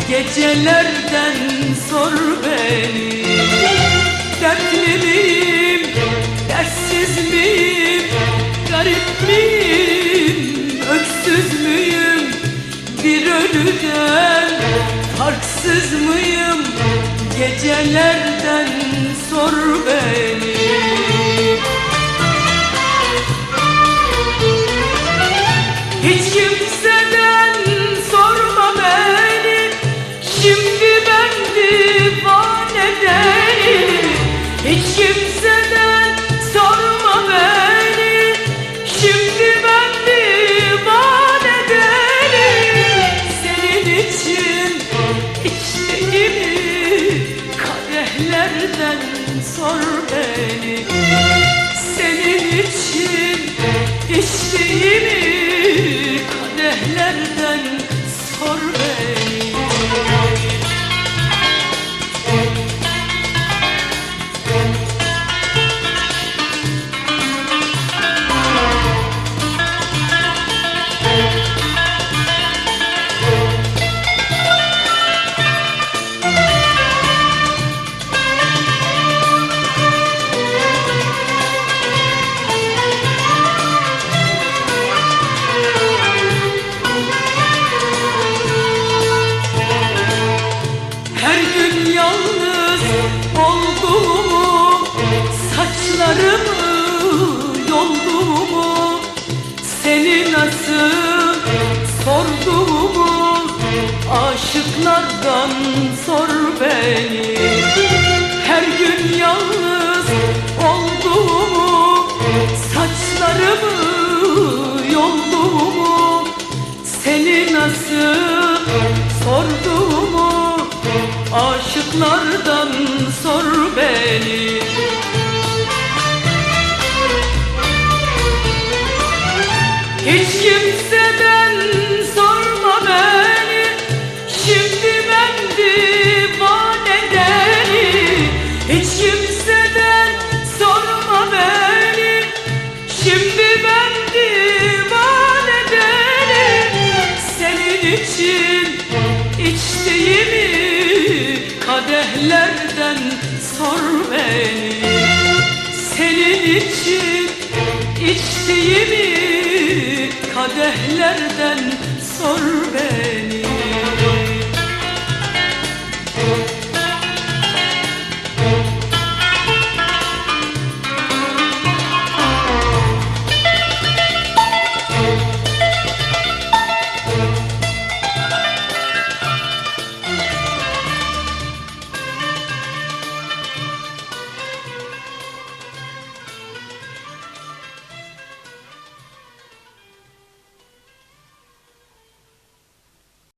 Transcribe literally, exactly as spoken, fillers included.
Gecelerden sor beni. Dertli miyim, dertsiz miyim, garip miyim, öksüz müyüm, bir ölüden farksız mıyım? Gecelerden sor beni. Hiç kimseden sorma beni, şimdi ben divane değilim. Hiç kimseden sorma beni, şimdi ben divane değilim. Senin için içtiğimi kadehlerden sor beni. Senin için içtiğimi kadehlerden sor beni. Yalnız olduğumu, saçlarımı yolduğumu, seni nasıl sorduğumu, aşıklardan sor beni. Her gün yalnız olduğumu, saçlarımı yolduğumu, seni nasıl sorduğumu, aşıklardan sor beni. Hiç kimseden sorma beni, şimdi ben divane değilim. Hiç kimseden sorma beni, şimdi ben divane değilim. Senin için içtiğimi kadehlerden sor beni. Senin için içtiğimi kadehlerden sor beni.